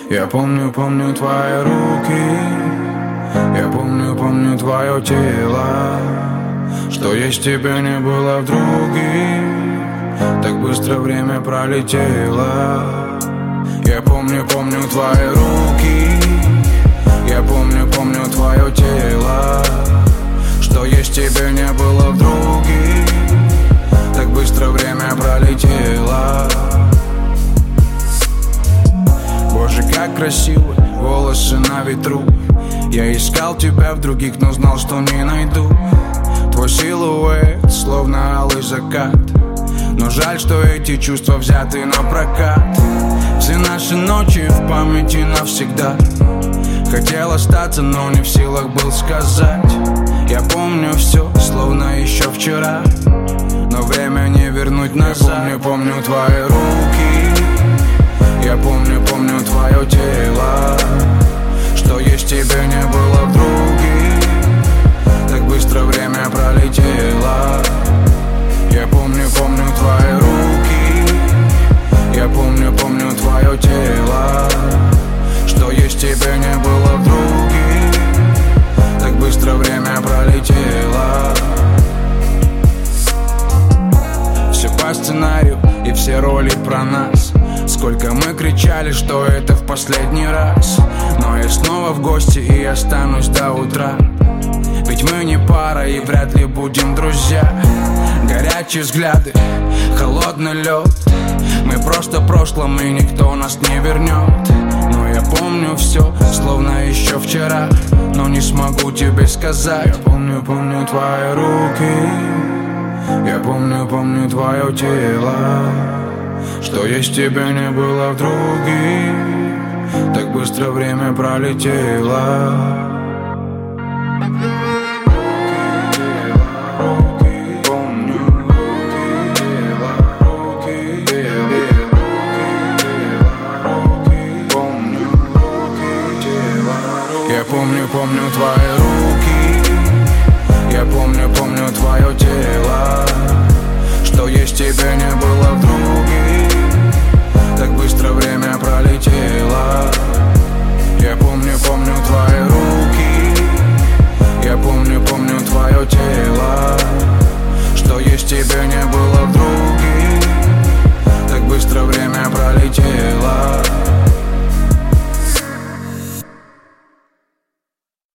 Я помню, помню твои руки, я помню, помню твое тело. Что есть тебе не было в других, так быстро время пролетело. Я помню, помню твои руки, я помню, помню твое тело. Что есть тебе не было в других, так быстро время пролетело. Боже, как красиво, волосы на ветру. Я искал тебя в других, но знал, что не найду. Твой силуэт, словно алый закат. Но жаль, что эти чувства взяты на прокат. Все наши ночи в памяти навсегда. Хотел остаться, но не в силах был сказать. Я помню все, словно еще вчера, но время не вернуть назад. Я помню, помню твои руки, я помню, помню твое тело. Что есть тебе не было в других, так быстро время пролетело. Я помню, помню твои руки, я помню, помню твое тело. Что есть тебе не было в других, так быстро время пролетело. Все по сценарию и все роли про нас. Сколько мы кричали, что это в последний раз. Но я снова в гости и останусь до утра. Ведь мы не пара и вряд ли будем друзья. Горячие взгляды, холодный лед. Мы просто в прошлом и никто нас не вернет. Но я помню все, словно еще вчера, но не смогу тебе сказать. Я помню, помню твои руки, я помню, помню твое тело. Что есть тебе не было в других, так быстро время пролетело. Я помню, помню твои руки, я помню, помню твое тело. Что есть тебе не было в других, так быстро время пролетело. Я помню, помню твои руки, я помню, помню твое тело.